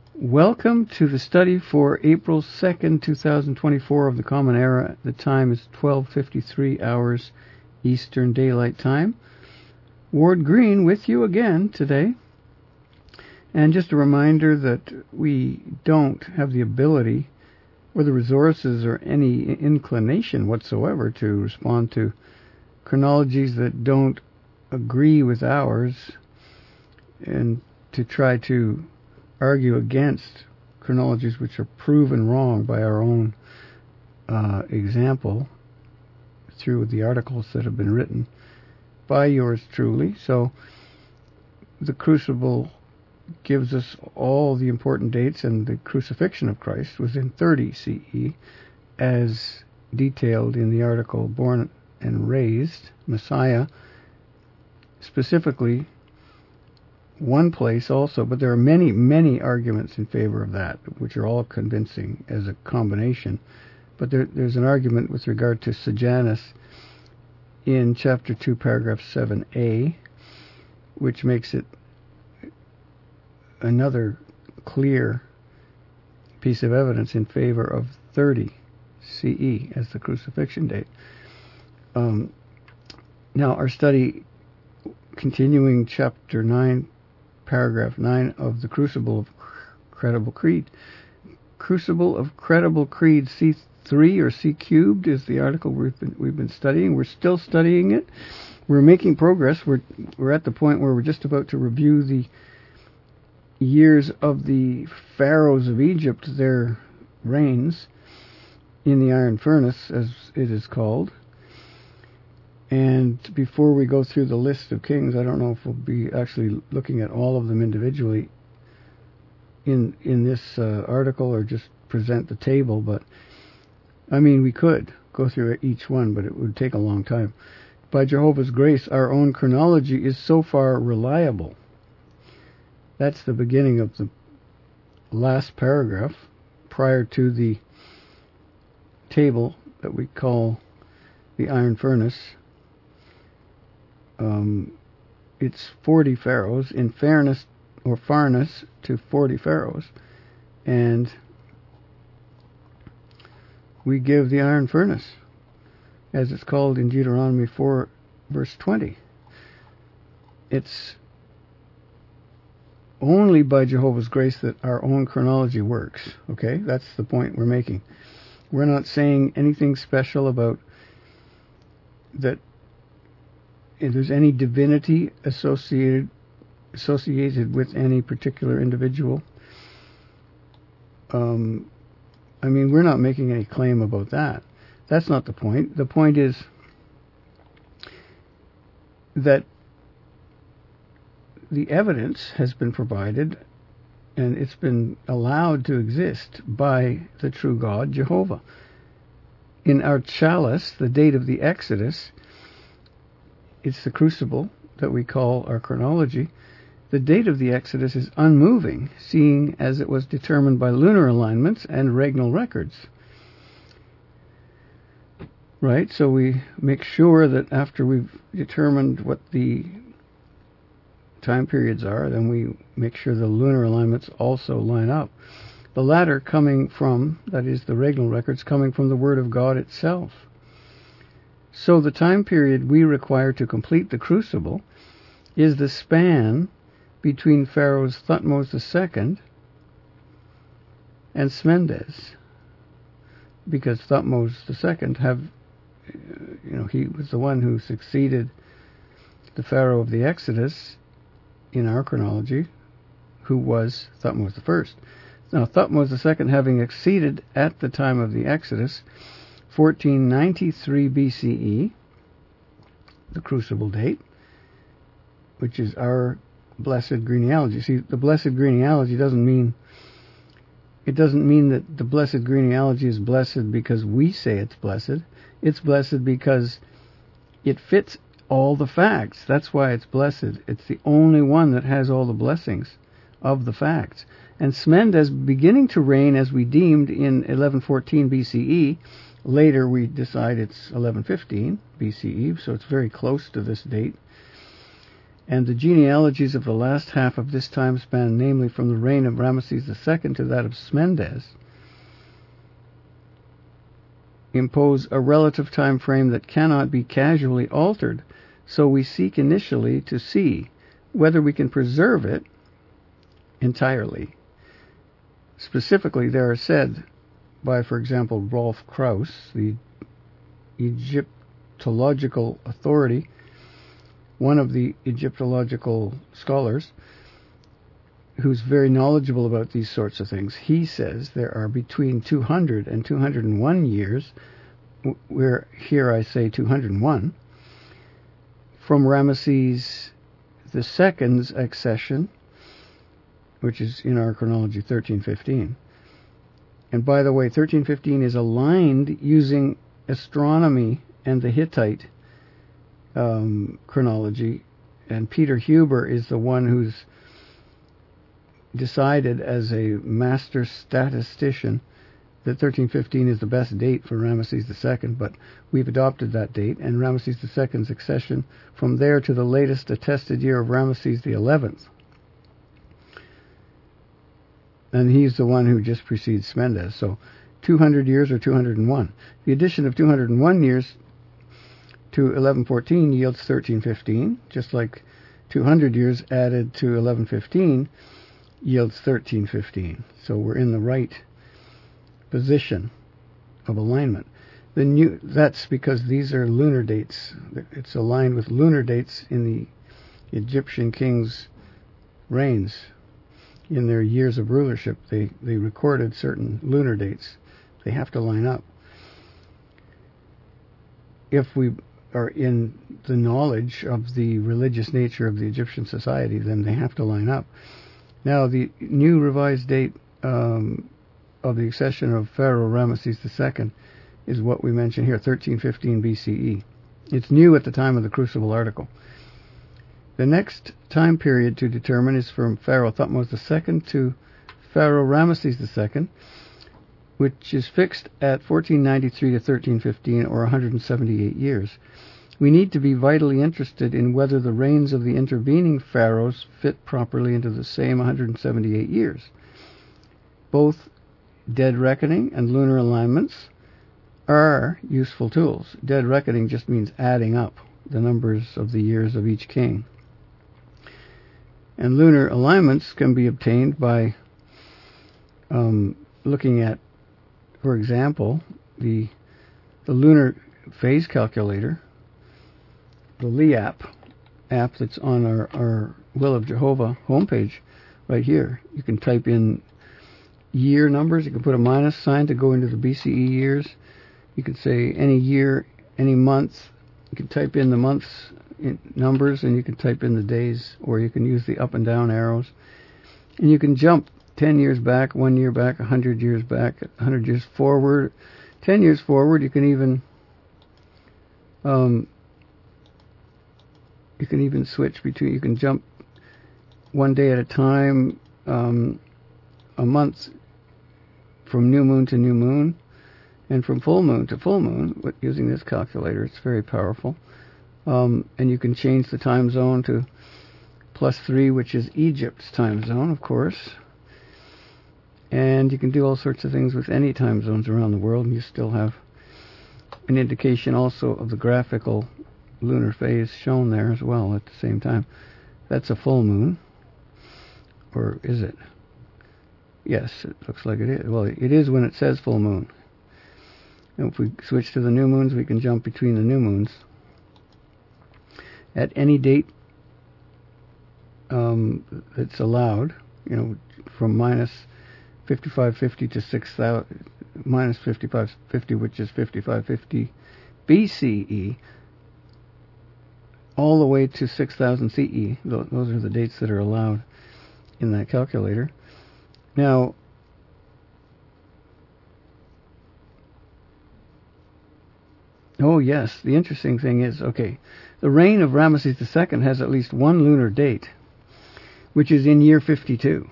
Welcome to the study for April 2nd, 2024 of the Common Era. The time is 12:53 hours Eastern Daylight Time. Ward Green with you again today. And just a reminder that we don't have the ability or the resources or any inclination whatsoever to respond to chronologies that don't agree with ours and to try to argue against chronologies which are proven wrong by our own example through the articles that have been written by yours truly. So the Crucible gives us all the important dates, and the crucifixion of Christ was in 30 CE, as detailed in the article Born and Raised, Messiah, specifically one place also, but there are many, many arguments in favor of that, which are all convincing as a combination. But there's an argument with regard to Sejanus in chapter 2, paragraph 7a, which makes it another clear piece of evidence in favor of 30 CE as the crucifixion date. Now, our study, continuing chapter 9, paragraph 9 of the Crucible of Credible Creed. Crucible of Credible Creed C3 or C cubed is the article we've been studying. We're still studying it. We're making progress. We're at the point where we're just about to review the years of the pharaohs of Egypt, their reigns in the iron furnace, as it is called. And before we go through the list of kings, I don't know if we'll be actually looking at all of them individually in this article or just present the table, but I mean, we could go through each one, but it would take a long time. By Jehovah's grace, our own chronology is so far reliable. That's the beginning of the last paragraph prior to the table that we call the iron furnace. It's 40 pharaohs, in fairness or farness to 40 pharaohs, and we give the iron furnace, as it's called in Deuteronomy 4, verse 20. It's only by Jehovah's grace that our own chronology works, okay? That's the point we're making. We're not saying anything special about that if there's any divinity associated with any particular individual. I mean, we're not making any claim about that. That's not the point. The point is that the evidence has been provided and it's been allowed to exist by the true God, Jehovah. In our chalice, the date of the Exodus, it's the crucible that we call our chronology. The date of the Exodus is unmoving, seeing as it was determined by lunar alignments and regnal records. Right? So we make sure that after we've determined what the time periods are, then we make sure the lunar alignments also line up. The latter coming from, that is the regnal records, coming from the Word of God itself. So the time period we require to complete the crucible is the span between Pharaohs Thutmose II and Smendes, because Thutmose II he was the one who succeeded the Pharaoh of the Exodus in our chronology, who was Thutmose I. Now, Thutmose II having exceeded at the time of the Exodus 1493 BCE, the crucible date, which is our blessed genealogy. See, the blessed genealogy doesn't mean that the blessed genealogy is blessed because we say it's blessed. It's blessed because it fits all the facts. That's why it's blessed. It's the only one that has all the blessings of the facts. And Smendes beginning to reign as we deemed in 1114 BCE. Later we decide it's 1115 BCE, so it's very close to this date. and the genealogies of the last half of this time span, namely from the reign of Ramesses II to that of Smendes, impose a relative time frame that cannot be casually altered, so we seek initially to see whether we can preserve it entirely. Specifically, there are said by, for example, Rolf Krauss, the Egyptological authority, one of the Egyptological scholars, who's very knowledgeable about these sorts of things. He says there are between 200 and 201 years, where here I say 201, from Ramesses II's accession, which is in our chronology 1315. And by the way, 1315 is aligned using astronomy and the Hittite chronology, and Peter Huber is the one who's decided as a master statistician that 1315 is the best date for Ramesses II, but we've adopted that date, and Ramesses II's accession from there to the latest attested year of Ramesses XI. And he's the one who just precedes Smendes, so 200 years or 201. The addition of 201 years to 1114 yields 1315, just like 200 years added to 1115 yields 1315. So we're in the right position of alignment. That's because these are lunar dates. It's aligned with lunar dates in the Egyptian kings' reigns. In their years of rulership, they recorded certain lunar dates. They have to line up. If we are in the knowledge of the religious nature of the Egyptian society, then they have to line up. Now, the new revised date of the accession of Pharaoh Ramesses II is what we mention here, 1315 BCE. It's new at the time of the Crucible article. The next time period to determine is from Pharaoh Thutmose II to Pharaoh Ramesses II, which is fixed at 1493 to 1315, or 178 years. We need to be vitally interested in whether the reigns of the intervening pharaohs fit properly into the same 178 years. Both dead reckoning and lunar alignments are useful tools. Dead reckoning just means adding up the numbers of the years of each king. And lunar alignments can be obtained by looking at, for example, the lunar phase calculator, the LEAP app that's on our Will of Jehovah homepage right here. You can type in year numbers. You can put a minus sign to go into the BCE years. You can say any year, any month. You can type in the months in numbers, and you can type in the days, or you can use the up and down arrows. And you can jump 10 years back, 1 year back, 100 years back, 100 years forward, 10 years forward. You can even switch between. You can jump 1 day at a time, a month from new moon to new moon, and from full moon to full moon. But using this calculator, it's very powerful. And you can change the time zone to +3, which is Egypt's time zone, of course. And you can do all sorts of things with any time zones around the world, and you still have an indication also of the graphical lunar phase shown there as well at the same time. That's a full moon. Or is it? Yes, it looks like it is. Well, it is when it says full moon. And if we switch to the new moons, we can jump between the new moons. At any date that's allowed, from minus 5550 to 6000, minus 5550, which is 5550 BCE, all the way to 6000 CE. Those are the dates that are allowed in that calculator. Now, oh yes, the interesting thing is, the reign of Ramesses II has at least one lunar date, which is in year 52.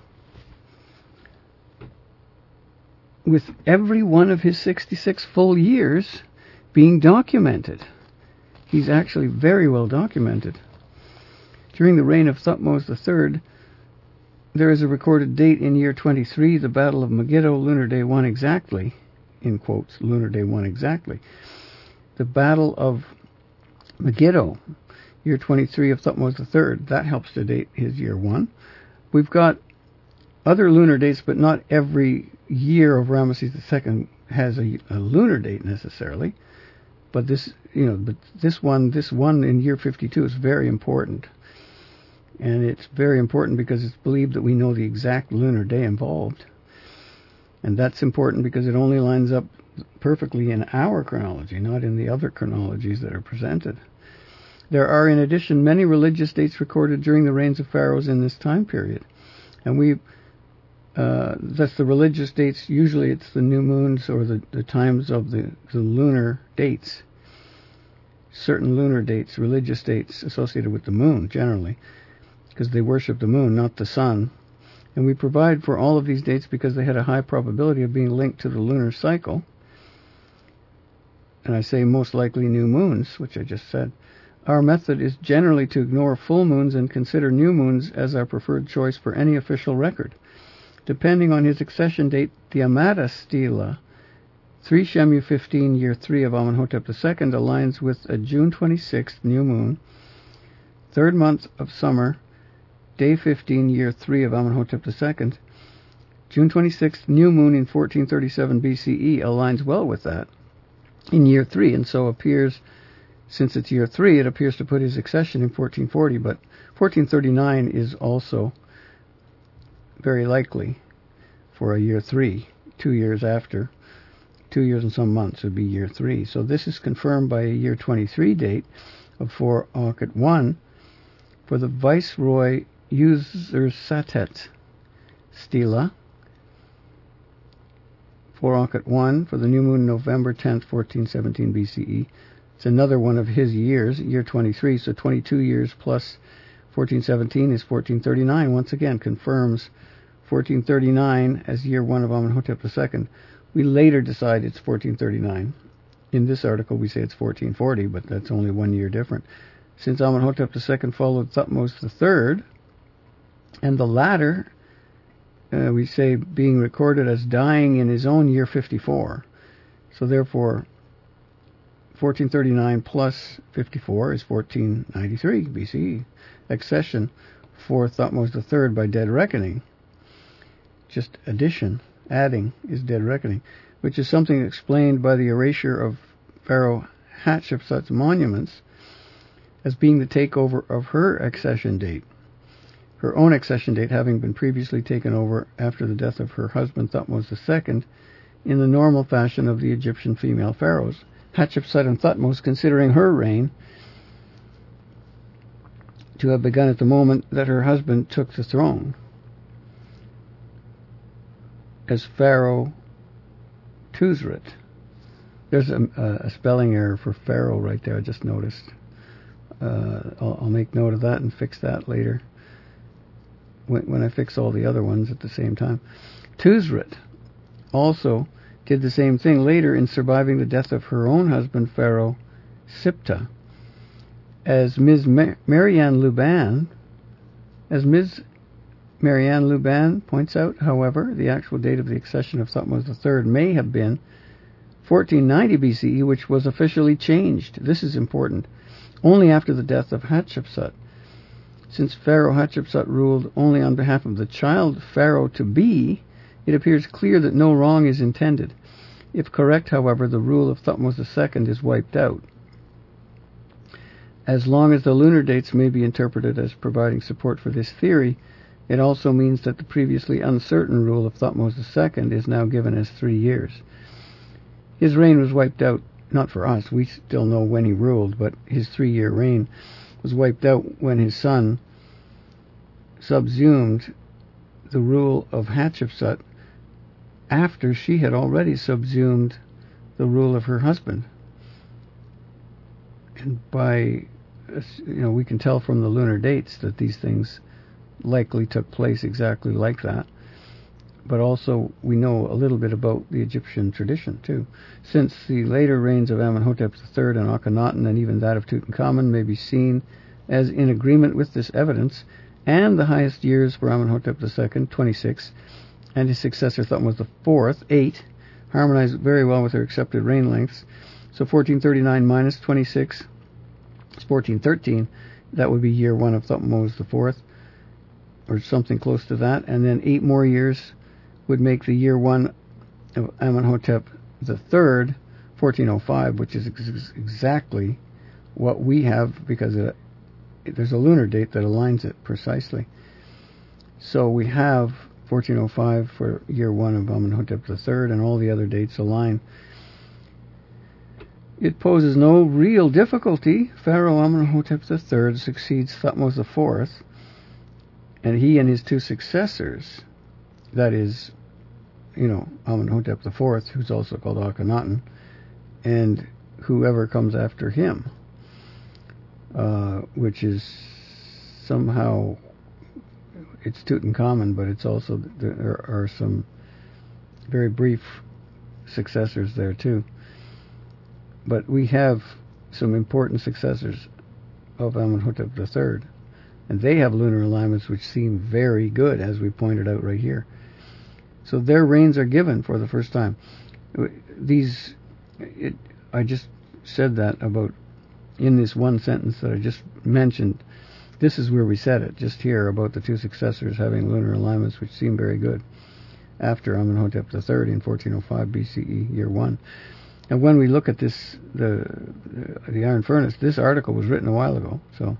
With every one of his 66 full years being documented. He's actually very well documented. During the reign of Thutmose III, there is a recorded date in year 23, the Battle of Megiddo, lunar day 1 exactly, in quotes, lunar day 1 exactly. The Battle of Megiddo, year 23 of Thutmose III, that helps to date his year 1. We've got other lunar dates, but not every year of Ramesses II has a lunar date necessarily. But this one in year 52 is very important. And it's very important because it's believed that we know the exact lunar day involved. And that's important because it only lines up perfectly in our chronology, not in the other chronologies that are presented. There are, in addition, many religious dates recorded during the reigns of pharaohs in this time period. And that's the religious dates. Usually it's the new moons or the times of the lunar dates. Certain lunar dates, religious dates associated with the moon, generally, because they worship the moon, not the sun. And we provide for all of these dates because they had a high probability of being linked to the lunar cycle. And I say most likely new moons, which I just said. Our method is generally to ignore full moons and consider new moons as our preferred choice for any official record. Depending on his accession date, the Amata Stela, 3 Shemu 15, year 3 of Amenhotep II, aligns with a June 26th new moon, 3rd month of summer, day 15, year 3 of Amenhotep II. June 26th new moon in 1437 BCE aligns well with that in year 3, and so appears, since it's year 3, it appears to put his accession in 1440, but 1439 is also very likely for a year 3, 2 years after. 2 years and some months would be year 3. So this is confirmed by a year 23 date of 4 Ankhet 1 for the Viceroy Usersatet Stela, 4 Ankhet 1 for the new moon November 10th, 1417 BCE. It's another one of his years, year 23, so 22 years plus 1417 is 1439. Once again, confirms 1439 as year 1 of Amenhotep II. We later decide it's 1439. In this article, we say it's 1440, but that's only 1 year different. Since Amenhotep II followed Thutmose III, and the latter, we say, being recorded as dying in his own year 54. So therefore, 1439 plus 54 is 1493 BCE. Accession for Thutmose III by dead reckoning. Just addition, adding, is dead reckoning, which is something explained by the erasure of Pharaoh Hatshepsut's monuments as being the takeover of her accession date. Her own accession date having been previously taken over after the death of her husband Thutmose II in the normal fashion of the Egyptian female pharaohs, Hatshepsut and Thutmose considering her reign to have begun at the moment that her husband took the throne as Pharaoh Tuzrit. There's a spelling error for Pharaoh right there, I just noticed. I'll make note of that and fix that later when I fix all the other ones at the same time. Tuzrit also did the same thing later in surviving the death of her own husband, Pharaoh Siptah. As Ms. Marianne Luban points out, however, the actual date of the accession of Thutmose III may have been 1490 BCE, which was officially changed. This is important. Only after the death of Hatshepsut. Since Pharaoh Hatshepsut ruled only on behalf of the child Pharaoh-to-be, it appears clear that no wrong is intended. If correct, however, the rule of Thutmose II is wiped out. As long as the lunar dates may be interpreted as providing support for this theory, it also means that the previously uncertain rule of Thutmose II is now given as 3 years. His reign was wiped out, not for us, we still know when he ruled, but his 3-year reign was wiped out when his son subsumed the rule of Hatshepsut after she had already subsumed the rule of her husband. And we can tell from the lunar dates that these things likely took place exactly like that. But also we know a little bit about the Egyptian tradition too. Since the later reigns of Amenhotep III and Akhenaten and even that of Tutankhamun may be seen as in agreement with this evidence, and the highest years for Amenhotep II, 26, and his successor Thutmose IV, 8, harmonize very well with their accepted reign lengths. So 1439 minus 26 is 1413. That would be year 1 of Thutmose IV, or something close to that. And then 8 more years would make the year 1 of Amenhotep III, 1405, which is exactly what we have, because there's a lunar date that aligns it precisely. So we have 1405 for year 1 of Amenhotep III, and all the other dates align. It poses no real difficulty. Pharaoh Amenhotep III succeeds Thutmose IV, and he and his 2 successors, that is, Amenhotep IV, who's also called Akhenaten, and whoever comes after him, which is somehow, it's Tutankhamun, but it's also, there are some very brief successors there too. But we have some important successors of Amenhotep III, and they have lunar alignments which seem very good, as we pointed out right here. So their reigns are given for the first time. I just said that about, in this one sentence that I just mentioned, this is where we said it, just here, about the 2 successors having lunar alignments which seem very good after Amenhotep III in 1405 BCE, year 1. And when we look at this, the Iron Furnace, this article was written a while ago, so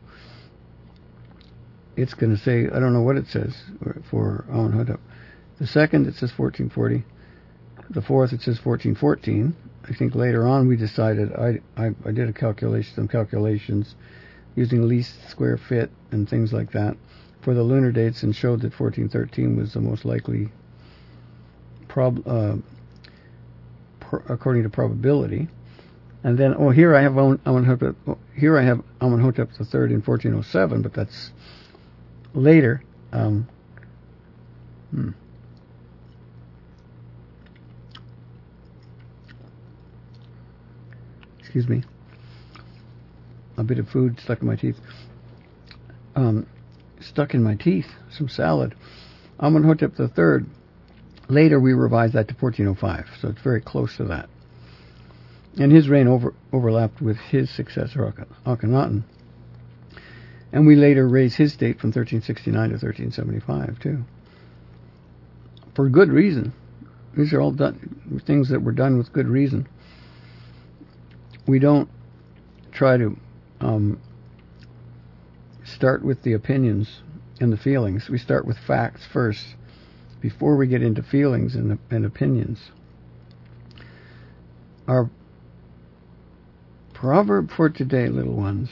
it's going to say, I don't know what it says for Amenhotep. The second, it says 1440. The fourth, it says 1414. I think later on we decided, I did some calculations using least square fit and things like that for the lunar dates, and showed that 1413 was the most likely according to probability. And then, here I have Amenhotep III in 1407, but that's later. Excuse me. A bit of food stuck in my teeth. Some salad. Amenhotep III. Later we revised that to 1405, so it's very close to that. And his reign overlapped with his successor Akhenaten. And we later raised his date from 1369 to 1375 too. For good reason. These are all things that were done with good reason. We don't try to start with the opinions and the feelings. We start with facts first, before we get into feelings and opinions. Our proverb for today, little ones.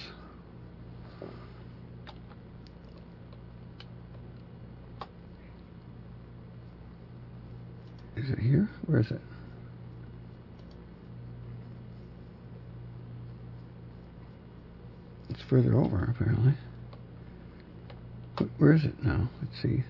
Is it here? Where is it? It's further over, apparently. Where is it now? Let's see.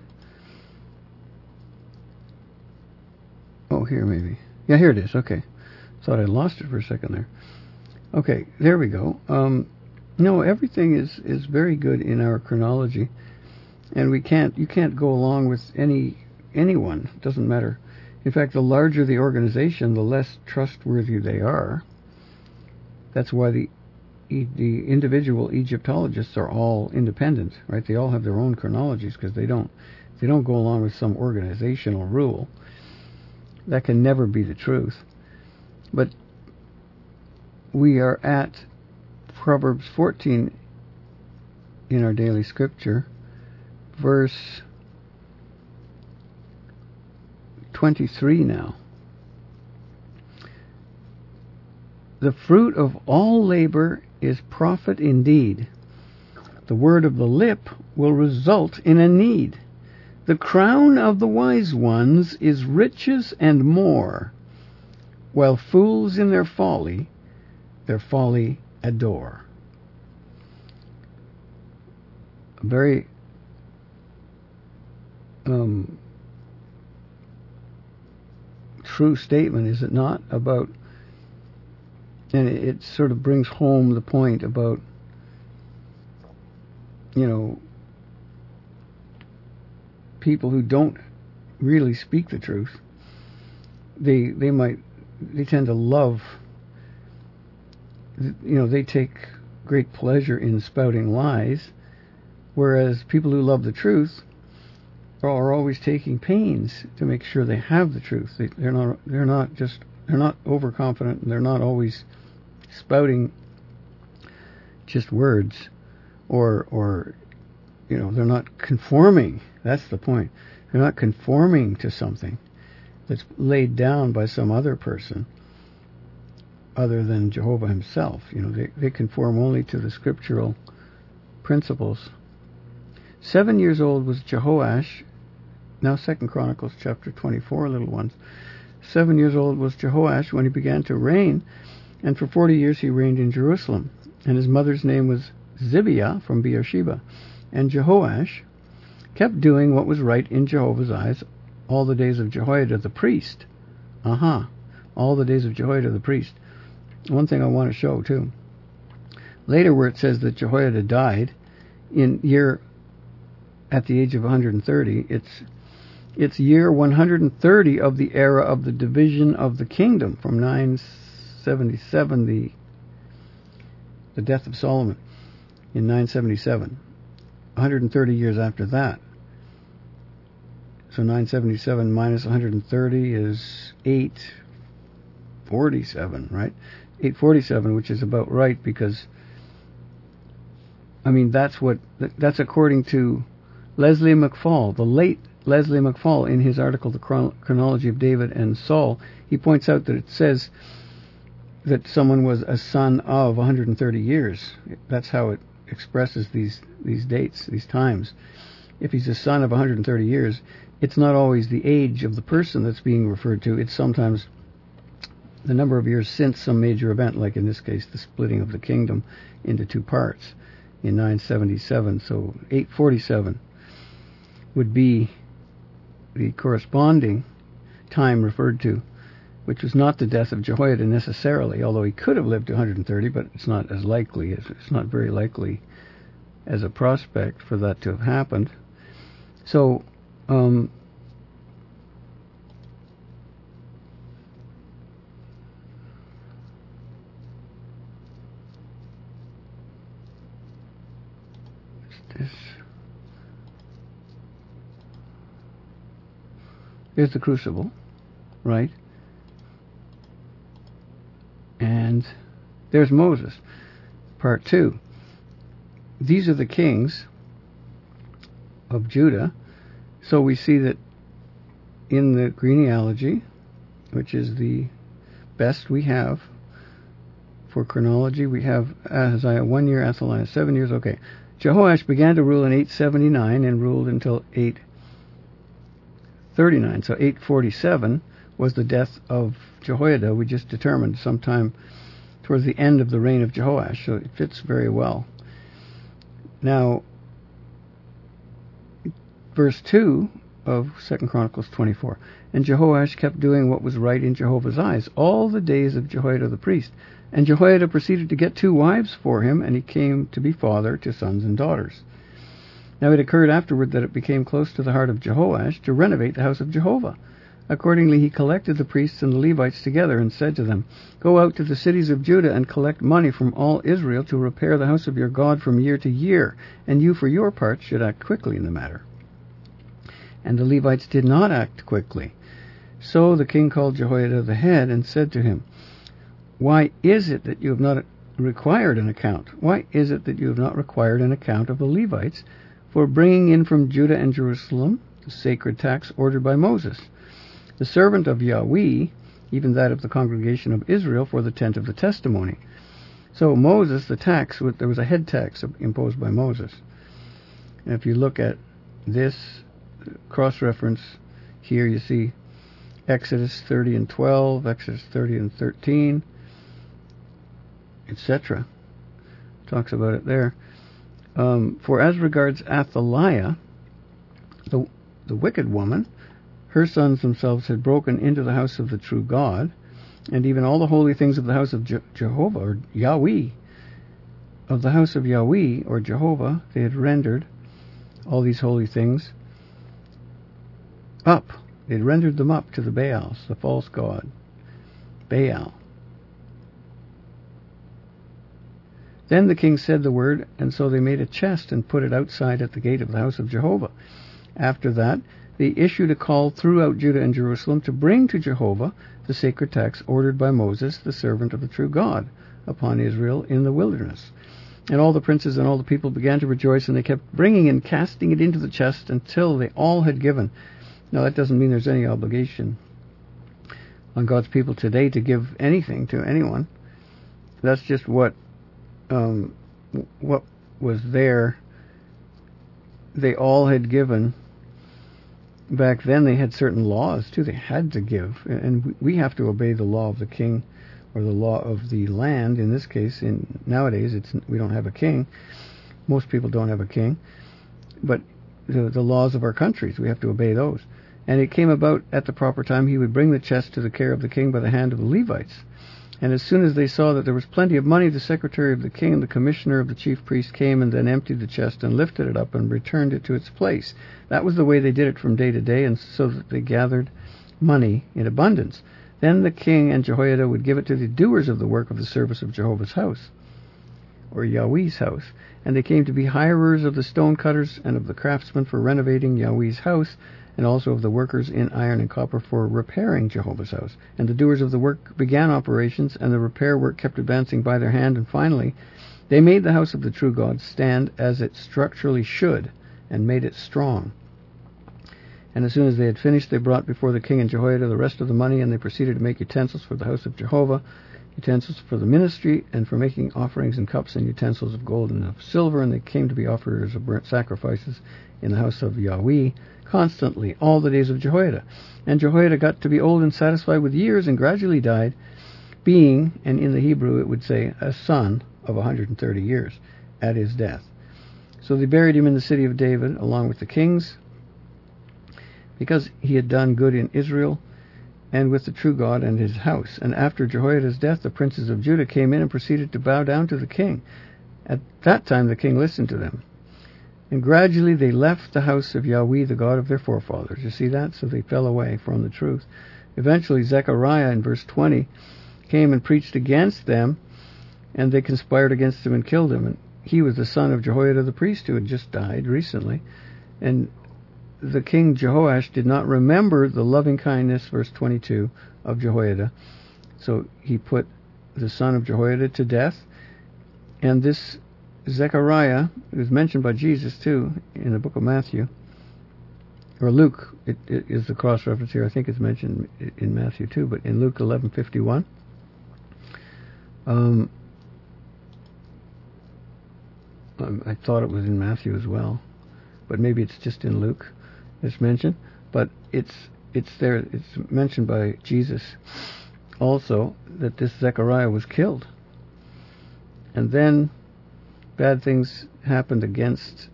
Oh, here maybe. Yeah, here it is. Okay. Thought I lost it for a second there. Okay, there we go. No, everything is very good in our chronology, and you can't go along with anyone. It doesn't matter. In fact, the larger the organization, the less trustworthy they are. That's why the individual Egyptologists are all independent, right? They all have their own chronologies, because they don't go along with some organizational rule. That can never be the truth. But we are at Proverbs 14 in our daily scripture, verse 23 now. The fruit of all labor is profit indeed. The word of the lip will result in a need. The crown of the wise ones is riches and more, while fools in their folly adore. A very true statement, is it not? And it sort of brings home the point about people who don't really speak the truth, they tend to love, they take great pleasure in spouting lies, whereas people who love the truth are always taking pains to make sure they have the truth. They're not overconfident, and they're not always spouting just words, or they're not conforming. That's the point. They're not conforming to something that's laid down by some other person other than Jehovah himself. They conform only to the scriptural principles. 7 years old was Jehoash. Now 2 Chronicles chapter 24, little ones. 7 years old was Jehoash when he began to reign, and for 40 years he reigned in Jerusalem. And his mother's name was Zibiah from Beersheba. And Jehoash kept doing what was right in Jehovah's eyes all the days of Jehoiada the priest. All the days of Jehoiada the priest. One thing I want to show, too. Later, where it says that Jehoiada died at the age of 130, it's year 130 of the era of the division of the kingdom, from 977, the death of Solomon in 977. 130 years after that. So 977 minus 130 is 847, right? 847, which is about right, because that's according to Leslie McFall, the late Leslie McFall, in his article, The Chronology of David and Saul. He points out that it says that someone was a son of 130 years. That's how it expresses these dates, these times. If he's a son of 130 years, it's not always the age of the person that's being referred to. It's sometimes the number of years since some major event, like in this case, the splitting of the kingdom into two parts in 977. So 847 would be the corresponding time referred to, which was not the death of Jehoiada necessarily, although he could have lived to 130, but it's not as likely. It's not very likely as a prospect for that to have happened. So, here's the crucible, right? And there's Moses, part 2. These are the kings of Judah. So we see that in the genealogy, which is the best we have for chronology, we have Ahaziah 1 year, Athaliah 7 years. Okay. Jehoash began to rule in 879 and ruled until 839. So 847 was the death of Jehoiada. We just determined sometime towards the end of the reign of Jehoash. So it fits very well. Now, verse 2 of 2 Chronicles 24. And Jehoash kept doing what was right in Jehovah's eyes all the days of Jehoiada the priest. And Jehoiada proceeded to get 2 wives for him, and he came to be father to sons and daughters. Now it occurred afterward that it became close to the heart of Jehoash to renovate the house of Jehovah. Accordingly he collected the priests and the Levites together and said to them, Go out to the cities of Judah and collect money from all Israel to repair the house of your God from year to year, and you for your part should act quickly in the matter. And the Levites did not act quickly. So the king called Jehoiada the head and said to him, Why is it that you have not required an account? Why is it that you have not required an account of the Levites for bringing in from Judah and Jerusalem the sacred tax ordered by Moses, the servant of Yahweh, even that of the congregation of Israel, for the tent of the testimony? So Moses, the tax, there was a head tax imposed by Moses. And if you look at this cross-reference here, you see Exodus 30 and 12, Exodus 30 and 13, etc. Talks about it there. For as regards Athaliah, the wicked woman, her sons themselves had broken into the house of the true God, and even all the holy things of the house of Jehovah, or Yahweh, of the house of Yahweh, or Jehovah, they had rendered all these holy things up. They'd rendered them up to the Baals, the false god, Baal. Then the king said the word, and so they made a chest and put it outside at the gate of the house of Jehovah. After that, they issued a call throughout Judah and Jerusalem to bring to Jehovah the sacred tax ordered by Moses, the servant of the true God, upon Israel in the wilderness. And all the princes and all the people began to rejoice, and they kept bringing and casting it into the chest until they all had given. Now, that doesn't mean there's any obligation on God's people today to give anything to anyone. That's just what was there. They all had given. Back then they had certain laws too. They had to give, and we have to obey the law of the king, or the law of the land. In this case, nowadays we don't have a king. Most people don't have a king, but the laws of our countries, we have to obey those. And it came about at the proper time. He would bring the chest to the care of the king by the hand of the Levites. And as soon as they saw that there was plenty of money, the secretary of the king and the commissioner of the chief priest came and then emptied the chest and lifted it up and returned it to its place. That was the way they did it from day to day, and so that they gathered money in abundance. Then the king and Jehoiada would give it to the doers of the work of the service of Jehovah's house, or Yahweh's house. And they came to be hirers of the stone cutters and of the craftsmen for renovating Yahweh's house, and also of the workers in iron and copper for repairing Jehovah's house. And the doers of the work began operations, and the repair work kept advancing by their hand, and finally they made the house of the true God stand as it structurally should, and made it strong. And as soon as they had finished, they brought before the king and Jehoiada the rest of the money, and they proceeded to make utensils for the house of Jehovah, utensils for the ministry, and for making offerings and cups and utensils of gold and of silver, and they came to be offerers of burnt sacrifices in the house of Yahweh constantly all the days of Jehoiada. And Jehoiada got to be old and satisfied with years, and gradually died, being, and in the Hebrew it would say, a son of 130 years at his death. So they buried him in the city of David, along with the kings, because he had done good in Israel, and with the true God and his house. And after Jehoiada's death, the princes of Judah came in and proceeded to bow down to the king. At that time the king listened to them. And gradually they left the house of Yahweh, the God of their forefathers. You see that? So they fell away from the truth. Eventually Zechariah, in verse 20, came and preached against them, and they conspired against him and killed him. And he was the son of Jehoiada the priest, who had just died recently. And the king Jehoash did not remember the loving kindness, verse 22, of Jehoiada. So he put the son of Jehoiada to death. And this Zechariah, it was mentioned by Jesus too in the book of Matthew, or Luke. It is the cross reference here. I think it's mentioned in Matthew too, but in Luke 11:51, I thought it was in Matthew as well, but maybe it's just in Luke. It's mentioned, but it's there. It's mentioned by Jesus also that this Zechariah was killed, and then bad things happened against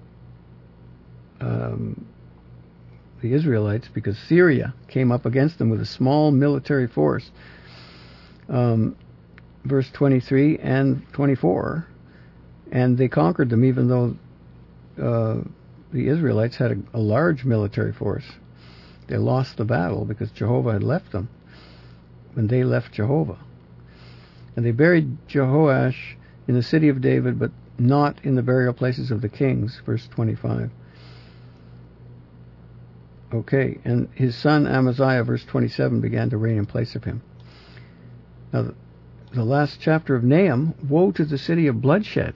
the Israelites, because Syria came up against them with a small military force. Verse 23 and 24, and they conquered them, even though the Israelites had a large military force. They lost the battle because Jehovah had left them when they left Jehovah. And they buried Jehoash in the city of David, but not in the burial places of the kings, verse 25. Okay, and his son Amaziah, verse 27, began to reign in place of him. Now, the last chapter of Nahum, woe to the city of bloodshed.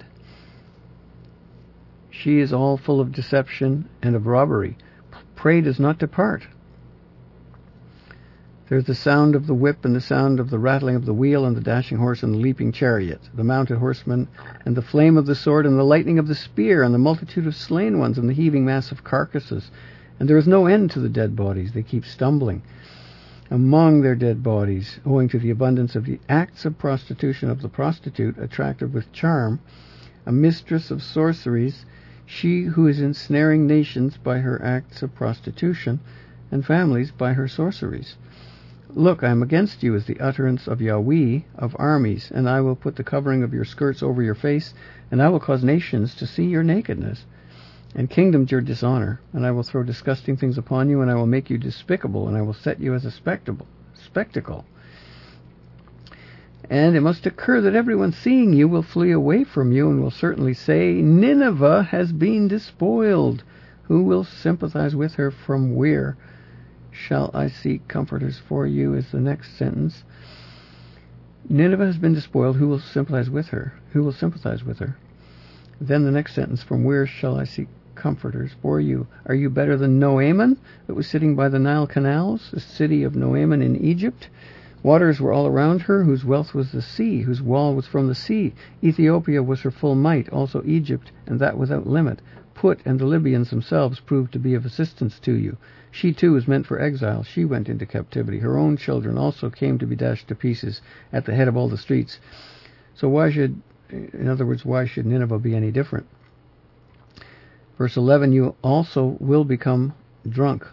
She is all full of deception and of robbery. Prey does not depart. There's the sound of the whip and the sound of the rattling of the wheel and the dashing horse and the leaping chariot, the mounted horseman and the flame of the sword and the lightning of the spear and the multitude of slain ones and the heaving mass of carcasses. And there is no end to the dead bodies. They keep stumbling among their dead bodies, owing to the abundance of the acts of prostitution of the prostitute, attractive with charm, a mistress of sorceries, she who is ensnaring nations by her acts of prostitution, and families by her sorceries. Look, I am against you is the utterance of Yahweh of armies, and I will put the covering of your skirts over your face, and I will cause nations to see your nakedness, and kingdoms your dishonor, and I will throw disgusting things upon you, and I will make you despicable, and I will set you as a spectacle. And it must occur that everyone seeing you will flee away from you, and will certainly say, Nineveh has been despoiled. Who will sympathize with her? From where shall I seek comforters for you? Is the next sentence. Nineveh has been despoiled. Who will sympathize with her? Who will sympathize with her? Then the next sentence. From where shall I seek comforters for you? Are you better than Noaman, that was sitting by the Nile canals, the city of Noaman in Egypt? Waters were all around her, whose wealth was the sea, whose wall was from the sea. Ethiopia was her full might, also Egypt, and that without limit. Put and the Libyans themselves proved to be of assistance to you. She too was meant for exile. She went into captivity. Her own children also came to be dashed to pieces at the head of all the streets. So in other words, why should Nineveh be any different? Verse 11, you also will become drunk.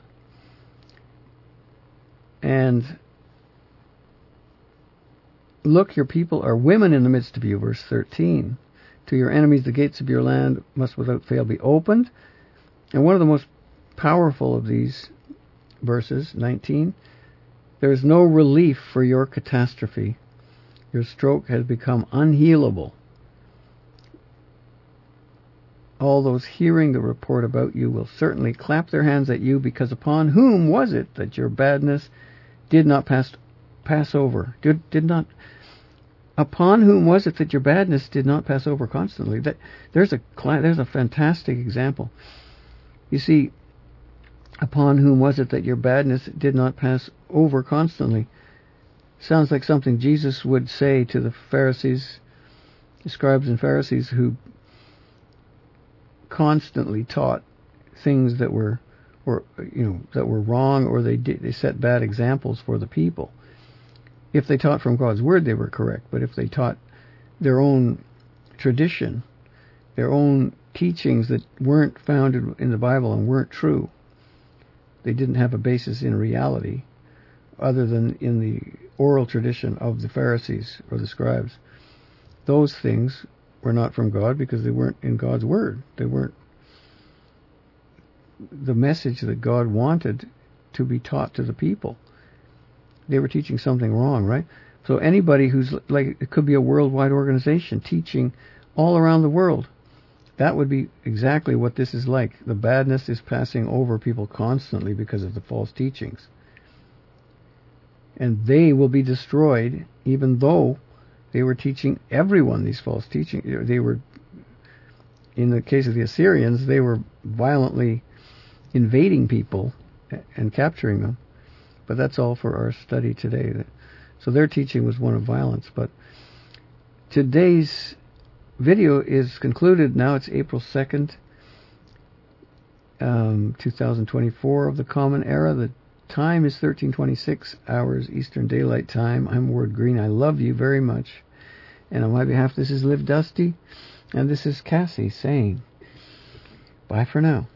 And look, your people are women in the midst of you. Verse 13. To your enemies the gates of your land must without fail be opened. And one of the most powerful of these verses, 19, there is no relief for your catastrophe. Your stroke has become unhealable. All those hearing the report about you will certainly clap their hands at you, because upon whom was it that your badness did not pass over? Upon whom was it that your badness did not pass over constantly? There's a fantastic example. You see, upon whom was it that your badness did not pass over constantly? Sounds like something Jesus would say to the Pharisees, the scribes and Pharisees, who constantly taught things that were wrong, or they set bad examples for the people. If they taught from God's word, they were correct. But if they taught their own tradition, their own teachings that weren't founded in the Bible and weren't true, they didn't have a basis in reality other than in the oral tradition of the Pharisees or the scribes. Those things were not from God because they weren't in God's word. They weren't the message that God wanted to be taught to the people. They were teaching something wrong, right? So anybody who's like, it could be a worldwide organization teaching all around the world. That would be exactly what this is like. The badness is passing over people constantly because of the false teachings. And they will be destroyed, even though they were teaching everyone these false teachings. They were, in the case of the Assyrians, they were violently invading people and capturing them. But that's all for our study today. So their teaching was one of violence. But today's video is concluded. Now it's April 2nd, 2024 of the Common Era. The time is 13:26 hours Eastern Daylight Time. I'm Ward Green. I love you very much. And on my behalf, this is Liv Dusty. And this is Cassie saying bye for now.